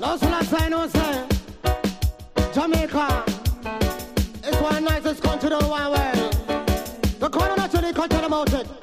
That's what I say, no say. Jamaica is one nicest country in the whole world. The corner naturally can't tell them about it.